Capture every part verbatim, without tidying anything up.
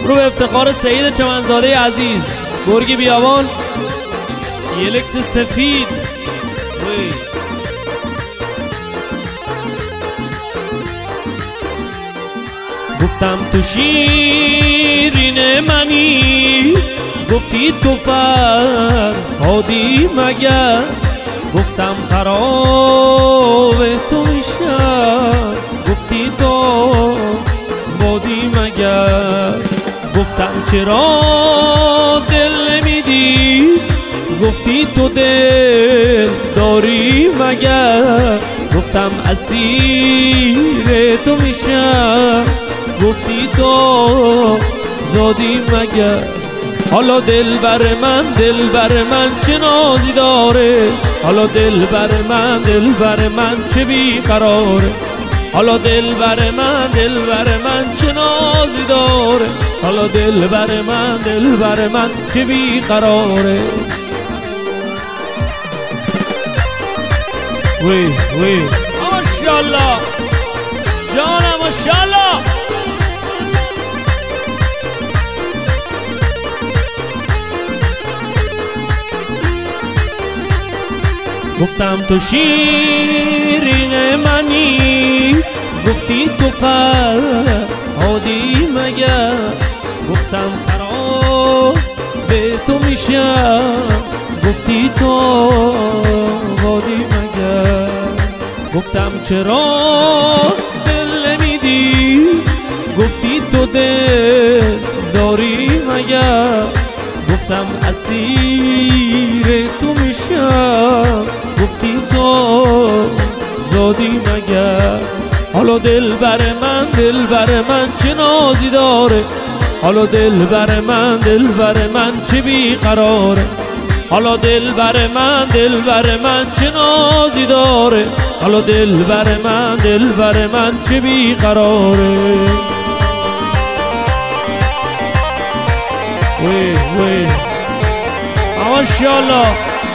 رو به افتخار سید چمنزاده عزیز گرگ بیابان یلکس سفید. وی گفتم تو شیرین منی، گفتی تو فرهادی مگر، گفتم خراب تو میشم، گفتی تو بادی مگر، گفتم چرا دل نمیدی، گفتی تو دل داری مگر، گفتم اسیر تو میشم، گفتی تو زادی مگر. حالا دل بر من دل بر من چه نازی داره، حالا دل بر من دل بر من چه بیقراره، حالا دل بر من دل بر من چه نازی داره، حالا دل بر من دل بر من چه بیقراره. وی وی ماشاءالله جانم ماشاءالله. گفتم تو شیرین منی، گفتی تو فرهادی مگر، گفتم خراب به تو میشم، گفتی تو وادی مگر، گفتم چرا دل نمیدی، گفتی تو دل داری مگر، گفتم اسیر تو میشم، گفتی تو زادی مگر. حالا دل بر من دل بر من چه نازی داره، حالا دل بر من دل بر من چه بیقراره، حالا دل بر من دل بر من چه نازی داره، حالا دل بر من دل بر من چه بیقراره. وی وی ماشاءالله.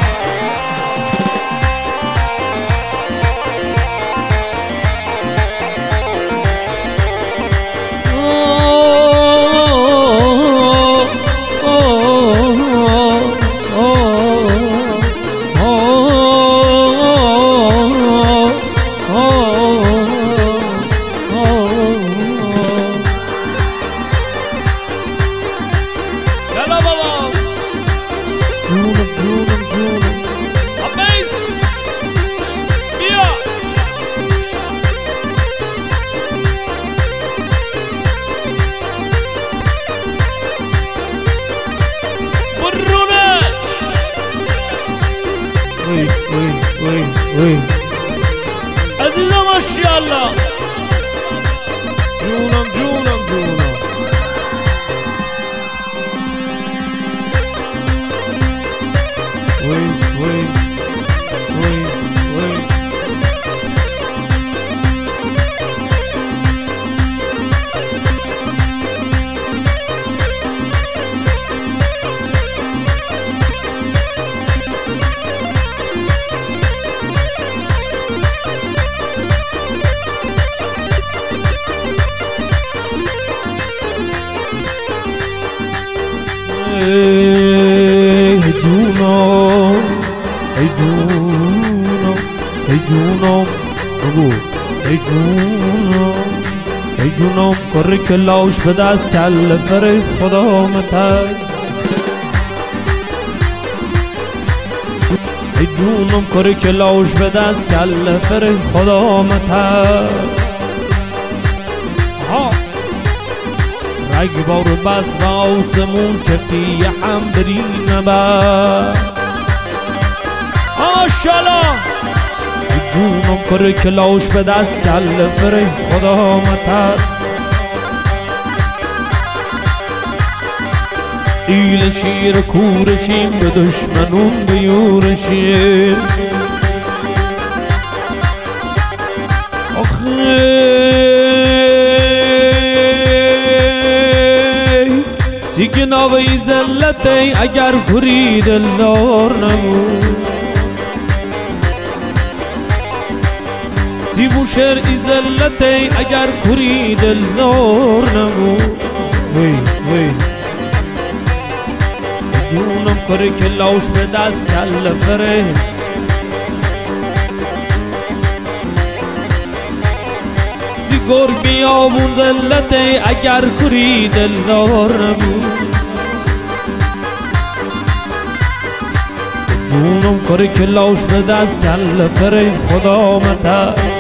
وی وی وی وی عزیزم ماشاءالله جونم جونم جونم. وی وی وی وی ای جونم ای جونم ای جونم بگو ای جونم ای جونم کاری که لاش به دست کل فره خدا متای، ای جونم کاری که لاش به دست کل فره خدا متای. رگ بار بس و آسمون چفتی هم بری نبر ماشاءالله. جونم کره کلاش به دست کل فره خدا متر، ایل شیر کورشیم به دشمنون بیورشیم. آخه سیگناوی زلتی اگر خوری دلدار نمون، سیبو شرعی زلتی اگر خوری دلدار نمون. وی وی جونم کاری که لاش به دست کل فره زی گرگی آمون زلته اگر کری دلدار نبود جونم کاری که لاش به دست کل فره خدا متر